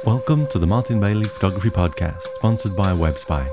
Welcome to the Martin Bailey Photography Podcast, sponsored by WebSpy.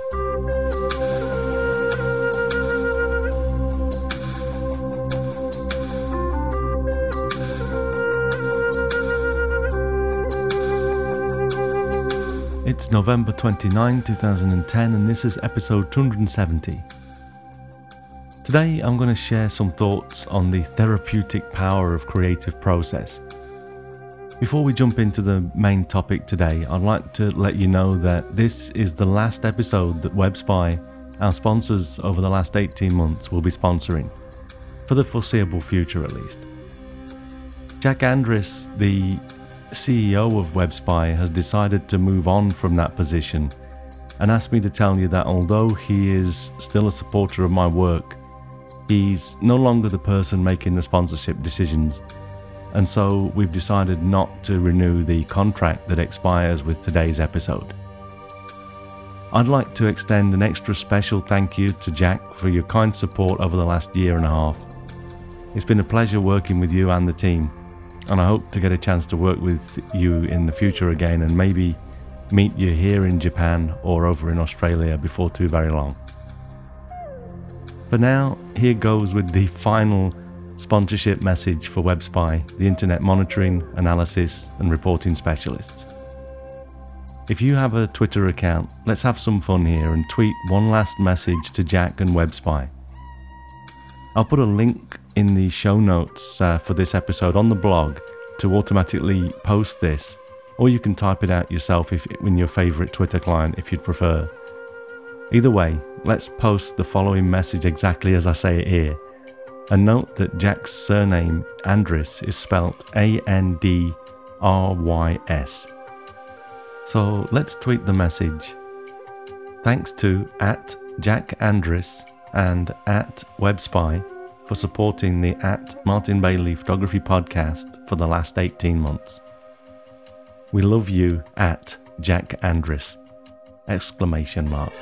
It's November 29, 2010, and this is episode 270. Today I'm going to share some thoughts on the therapeutic power of creative process. Before we jump into the main topic today, I'd like to let you know that this is the last episode that WebSpy, our sponsors over the last 18 months, will be sponsoring, for the foreseeable future at least. Jack Andres, the CEO of WebSpy, has decided to move on from that position and asked me to tell you that although he is still a supporter of my work, he's no longer the person making the sponsorship decisions. And so we've decided not to renew the contract that expires with today's episode. I'd like to extend an extra special thank you to Jack for your kind support over the last year and a half. It's been a pleasure working with you and the team, and I hope to get a chance to work with you in the future again and maybe meet you here in Japan or over in Australia before too very long. For now, here goes with the final sponsorship message for WebSpy, the internet monitoring, analysis and reporting specialists. If you have a Twitter account, let's have some fun here and tweet one last message to Jack and WebSpy. I'll put a link in the show notes for this episode on the blog to automatically post this, or you can type it out yourself in your favourite Twitter client if you'd prefer. Either way, let's post the following message exactly as I say it here. And note that Jack's surname, Andres, is spelt Andrys. So let's tweet the message. Thanks to @JackAndres and @WebSpy for supporting the @Martin Bailey Photography Podcast for the last 18 months. We love you @JackAndres! Exclamation mark.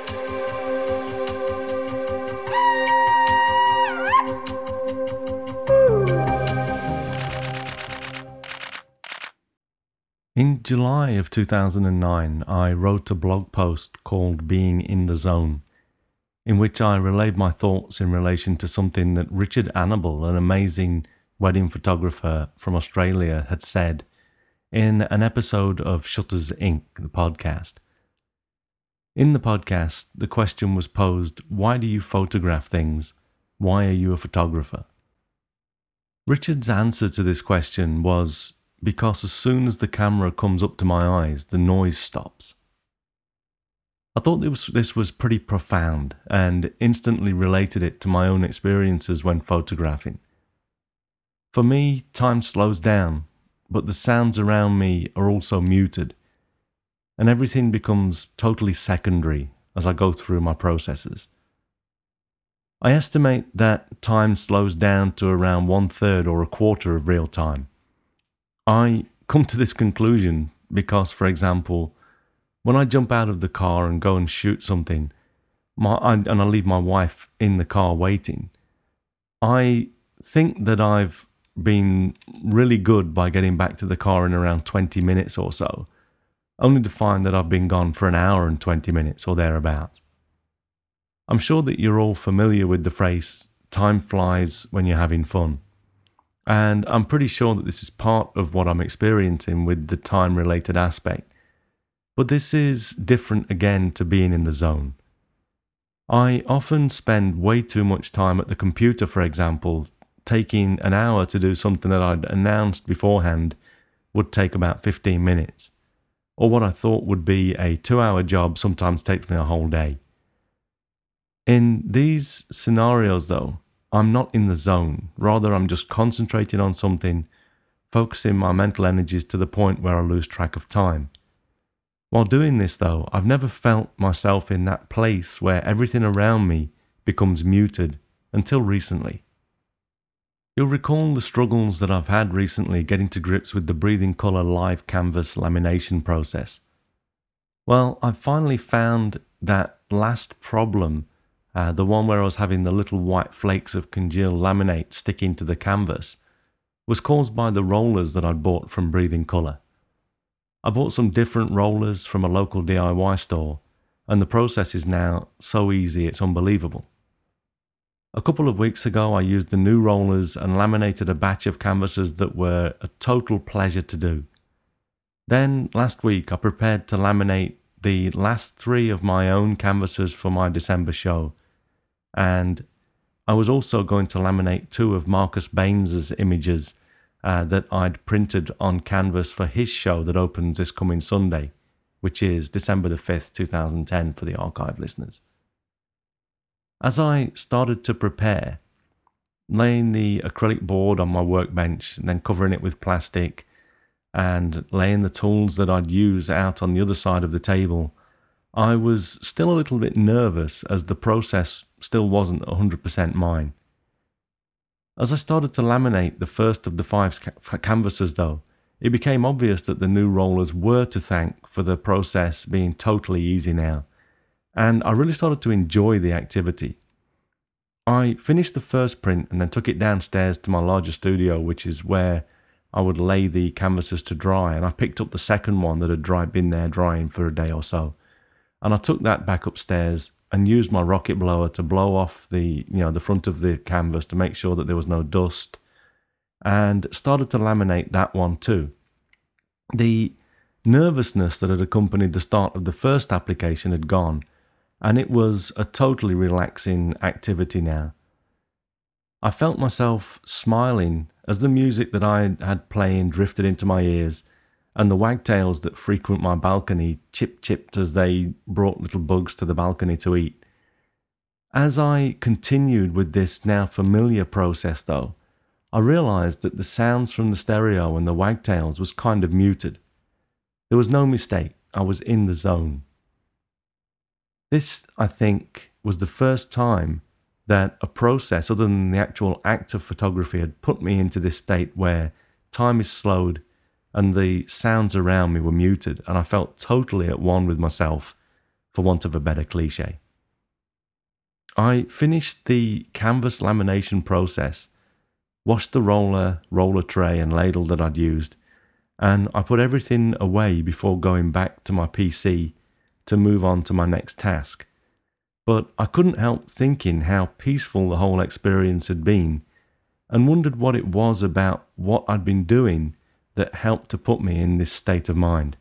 In July of 2009, I wrote a blog post called Being in the Zone, in which I relayed my thoughts in relation to something that Richard Annable, an amazing wedding photographer from Australia, had said in an episode of Shutters Inc., the podcast. In the podcast, the question was posed, why do you photograph things? Why are you a photographer? Richard's answer to this question was, because as soon as the camera comes up to my eyes, the noise stops. I thought this was pretty profound and instantly related it to my own experiences when photographing. For me, time slows down, but the sounds around me are also muted, and everything becomes totally secondary as I go through my processes. I estimate that time slows down to around 1/3 or a quarter of real time. I come to this conclusion because, for example, when I jump out of the car and go and shoot something, and I leave my wife in the car waiting, I think that I've been really good by getting back to the car in around 20 minutes or so, only to find that I've been gone for an hour and 20 minutes or thereabouts. I'm sure that you're all familiar with the phrase, time flies when you're having fun. And I'm pretty sure that this is part of what I'm experiencing with the time-related aspect. But this is different again to being in the zone. I often spend way too much time at the computer, for example, taking an hour to do something that I'd announced beforehand would take about 15 minutes. Or what I thought would be a 2-hour job sometimes takes me a whole day. In these scenarios though, I'm not in the zone. Rather, I'm just concentrating on something, focusing my mental energies to the point where I lose track of time. While doing this though, I've never felt myself in that place where everything around me becomes muted until recently. You'll recall the struggles that I've had recently getting to grips with the Breathing Colour live canvas lamination process. Well, I've finally found that last problem, the one where I was having the little white flakes of congealed laminate sticking to the canvas, was caused by the rollers that I'd bought from Breathing Colour. I bought some different rollers from a local DIY store, and the process is now so easy it's unbelievable. A couple of weeks ago, I used the new rollers and laminated a batch of canvases that were a total pleasure to do. Then, last week, I prepared to laminate the last 3 of my own canvases for my December show, and I was also going to laminate 2 of Marcus Baines' images that I'd printed on canvas for his show that opens this coming Sunday, which is December the 5th, 2010 for the archive listeners. As I started to prepare, laying the acrylic board on my workbench and then covering it with plastic and laying the tools that I'd use out on the other side of the table, I was still a little bit nervous as the process still wasn't 100% mine. As I started to laminate the first of the 5 canvases though, it became obvious that the new rollers were to thank for the process being totally easy now, and I really started to enjoy the activity. I finished the first print and then took it downstairs to my larger studio, which is where I would lay the canvases to dry, and I picked up the second one that had been there drying for a day or so. And I took that back upstairs and used my rocket blower to blow off the front of the canvas to make sure that there was no dust, and started to laminate that one too. The nervousness that had accompanied the start of the first application had gone, and it was a totally relaxing activity now. I felt myself smiling as the music that I had playing drifted into my ears, and the wagtails that frequent my balcony chip-chipped as they brought little bugs to the balcony to eat. As I continued with this now familiar process though, I realised that the sounds from the stereo and the wagtails was kind of muted. There was no mistake, I was in the zone. This, I think, was the first time that a process other than the actual act of photography had put me into this state where time is slowed and the sounds around me were muted, and I felt totally at one with myself, for want of a better cliche. I finished the canvas lamination process, washed the roller tray and ladle that I'd used, and I put everything away before going back to my PC to move on to my next task. But I couldn't help thinking how peaceful the whole experience had been, and wondered what it was about what I'd been doing that helped to put me in this state of mind.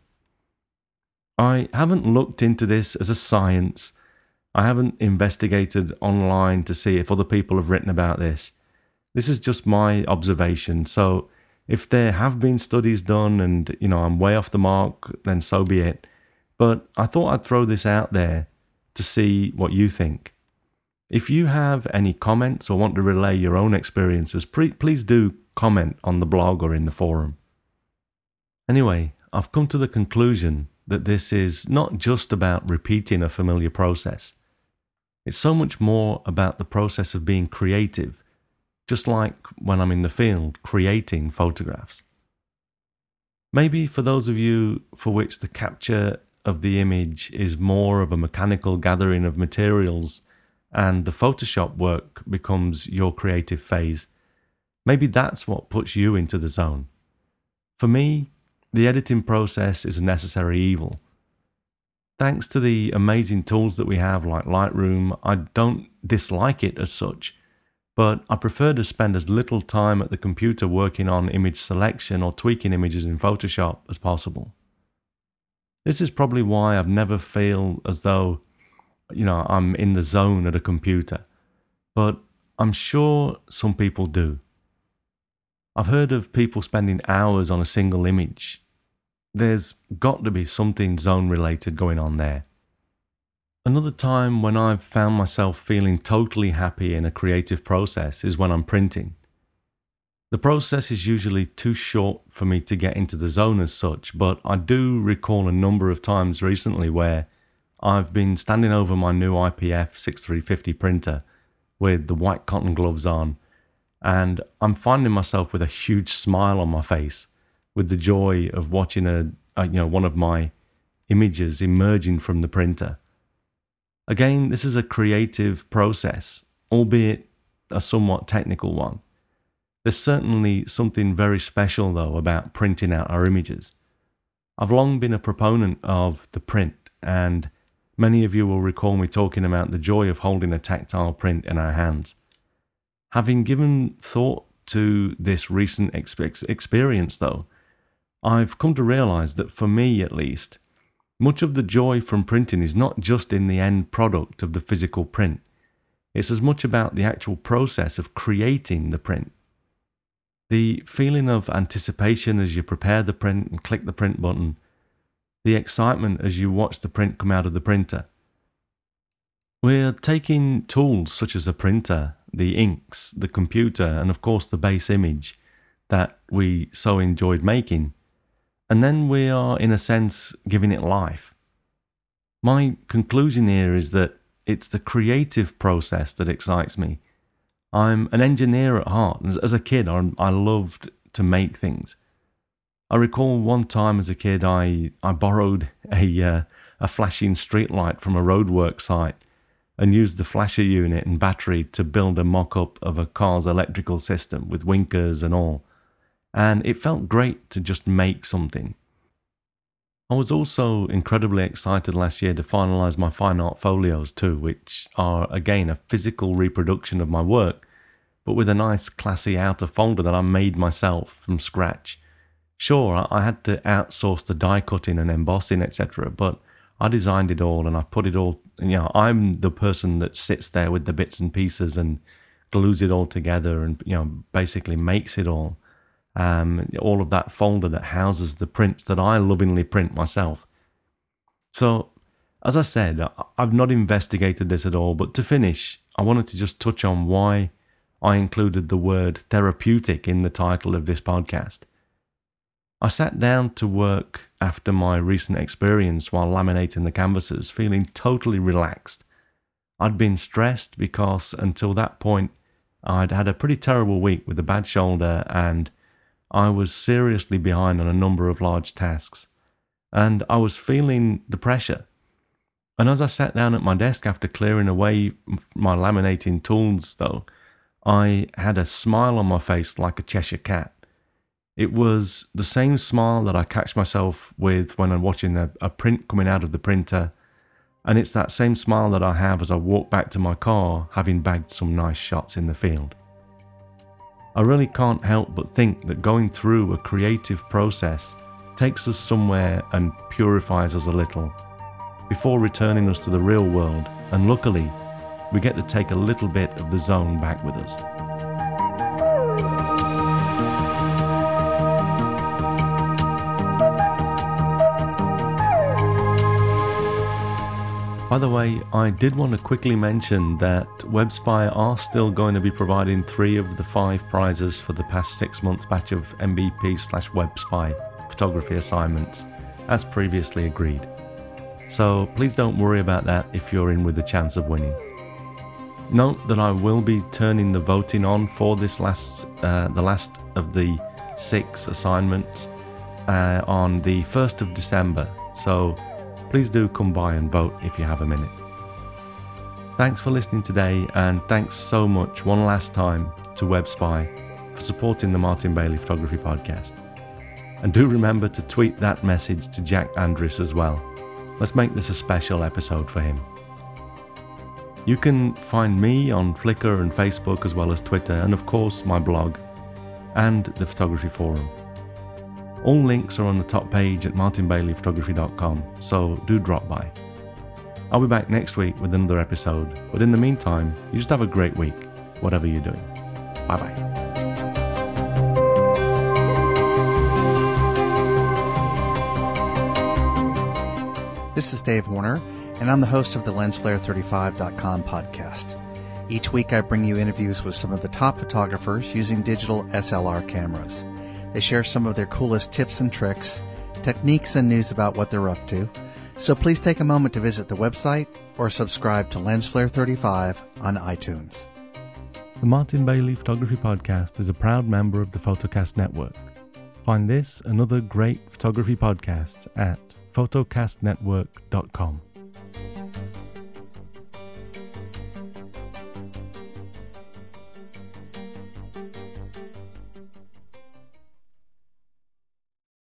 I haven't looked into this as a science. I haven't investigated online to see if other people have written about this. This is just my observation, so if there have been studies done and, I'm way off the mark, then so be it. But I thought I'd throw this out there to see what you think. If you have any comments or want to relay your own experiences, please do comment on the blog or in the forum. Anyway, I've come to the conclusion that this is not just about repeating a familiar process. It's so much more about the process of being creative, just like when I'm in the field creating photographs. Maybe for those of you for which the capture of the image is more of a mechanical gathering of materials and the Photoshop work becomes your creative phase, maybe that's what puts you into the zone. For me, the editing process is a necessary evil. Thanks to the amazing tools that we have like Lightroom, I don't dislike it as such, but I prefer to spend as little time at the computer working on image selection or tweaking images in Photoshop as possible. This is probably why I've never feel as though, I'm in the zone at a computer, but I'm sure some people do. I've heard of people spending hours on a single image. There's got to be something zone-related going on there. Another time when I've found myself feeling totally happy in a creative process is when I'm printing. The process is usually too short for me to get into the zone as such, but I do recall a number of times recently where I've been standing over my new IPF 6350 printer with the white cotton gloves on, and I'm finding myself with a huge smile on my face with the joy of watching one of my images emerging from the printer. Again, this is a creative process, albeit a somewhat technical one. There's certainly something very special though about printing out our images. I've long been a proponent of the print, and many of you will recall me talking about the joy of holding a tactile print in our hands. Having given thought to this recent experience, though, I've come to realize that for me at least, much of the joy from printing is not just in the end product of the physical print. It's as much about the actual process of creating the print. The feeling of anticipation as you prepare the print and click the print button, the excitement as you watch the print come out of the printer. We're taking tools such as a printer, the inks, the computer, and of course the base image that we so enjoyed making, and then we are, in a sense, giving it life. My conclusion here is that it's the creative process that excites me. I'm an engineer at heart. As a kid, I loved to make things. I recall one time as a kid, I borrowed a flashing streetlight from a roadwork site and used the flasher unit and battery to build a mock-up of a car's electrical system with winkers and all. And it felt great to just make something. I was also incredibly excited last year to finalise my fine art folios too, which are again a physical reproduction of my work, but with a nice classy outer folder that I made myself from scratch. Sure, I had to outsource the die cutting and embossing, etc., but I designed it all and I put it all, I'm the person that sits there with the bits and pieces and glues it all together and, basically makes it all. All of that folder that houses the prints that I lovingly print myself. So, as I said, I've not investigated this at all, but to finish, I wanted to just touch on why I included the word therapeutic in the title of this podcast. I sat down to work after my recent experience while laminating the canvases, feeling totally relaxed. I'd been stressed because until that point, I'd had a pretty terrible week with a bad shoulder and I was seriously behind on a number of large tasks, and I was feeling the pressure. And as I sat down at my desk after clearing away my laminating tools, though, I had a smile on my face like a Cheshire cat. It was the same smile that I catch myself with when I'm watching a print coming out of the printer, and it's that same smile that I have as I walk back to my car, having bagged some nice shots in the field. I really can't help but think that going through a creative process takes us somewhere and purifies us a little, before returning us to the real world, and luckily, we get to take a little bit of the zone back with us. By the way, I did want to quickly mention that WebSpy are still going to be providing 3 of the 5 prizes for the past 6 months batch of MVP/WebSpy photography assignments, as previously agreed. So please don't worry about that if you're in with the chance of winning. Note that I will be turning the voting on for this the last of the 6 assignments on the 1st of December, so please do come by and vote if you have a minute. Thanks for listening today, and thanks so much one last time to WebSpy for supporting the Martin Bailey Photography Podcast. And do remember to tweet that message to Jack Andrus as well. Let's make this a special episode for him. You can find me on Flickr and Facebook as well as Twitter, and of course my blog and the photography forum. All links are on the top page at martinbaileyphotography.com, so do drop by. I'll be back next week with another episode, but in the meantime, you just have a great week, whatever you're doing. Bye-bye. This is Dave Warner, and I'm the host of the LensFlare35.com podcast. Each week I bring you interviews with some of the top photographers using digital SLR cameras. They share some of their coolest tips and tricks, techniques and news about what they're up to. So please take a moment to visit the website or subscribe to LensFlare35 on iTunes. The Martin Bailey Photography Podcast is a proud member of the Photocast Network. Find this and other great photography podcasts at photocastnetwork.com.